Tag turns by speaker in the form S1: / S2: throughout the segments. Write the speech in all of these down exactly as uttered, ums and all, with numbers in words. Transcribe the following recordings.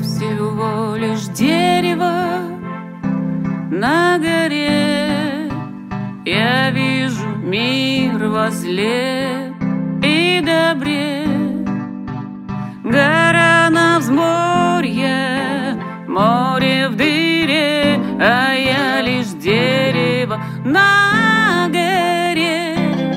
S1: всего лишь дерево на горе. Я вижу мир во зле и добре. Гора на взморье, море в дыре, а я лишь дерево на горе.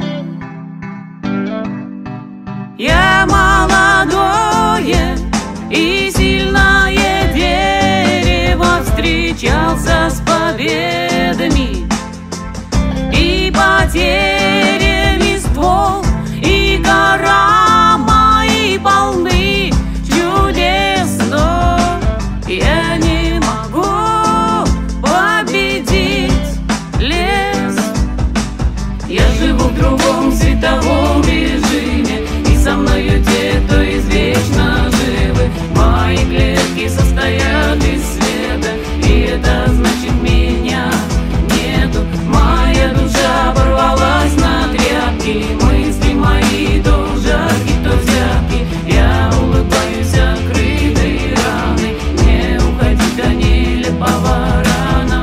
S1: Я молодое и сильное дерево, встречался с победами и потерями ствол, и гора мои полны чудес, но я не могу победить лес. Я живу в другом световом режиме, и со мною те, кто извечно живы. Мои клетки состоят из света, и это значит, меня нету. Моя душа порвалась на тряпки, мысли мои то жарки, то зябки. Я улыбаюсь открытой раной, не уходить до нелепого рана.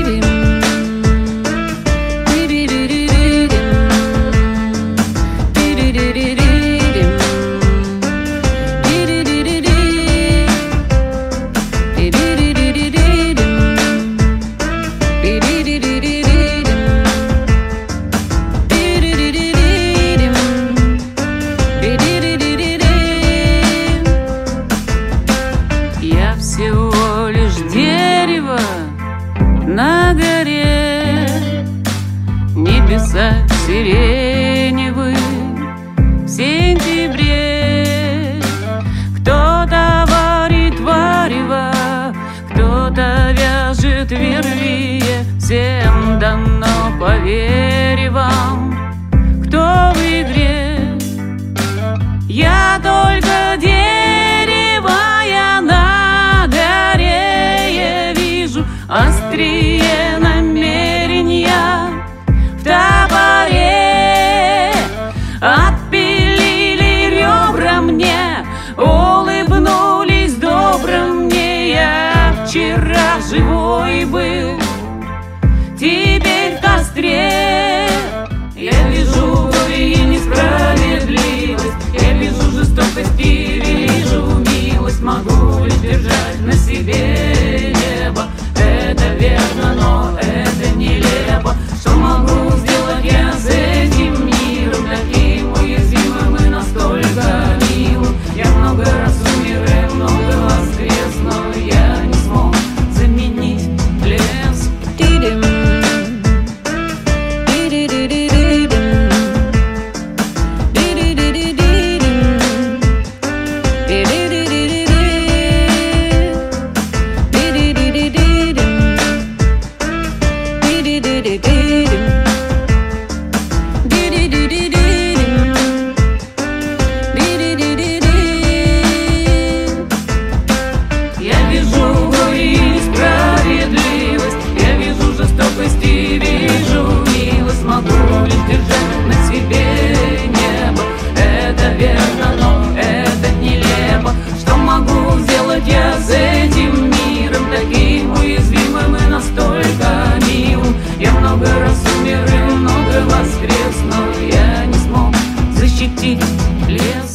S1: Я всего лишь дерево на горе, небеса сиреневые в сентябре. Кто-то варит варево, кто-то вяжет вервие. Всем дано по вере вам, кто в игре. Я только дерево, я на горе. Я вижу острие намерения в топоре. Отпилили ребра мне, улыбнулись добро мне. Я вчера живой был, теперь в костре. Я вижу горе и несправедливость, я вижу жестокость и вижу милость. Могу лишь держать на себе небо, это верно, но это нелепо. Что могу сделать я с этим миром, таким уязвимым и настолько милым? Я много раз умер и много воскрес, но я не смог заменить лес. Я вижу горе и несправедливость, я вижу жестокость и вижу милость. Могу лишь держать на себе небо, это верно, но это нелепо. Что могу сделать я с этим миром, таким уязвимым и настолько милым? Я много раз умер и много воскрес, но я не смог защитить лес.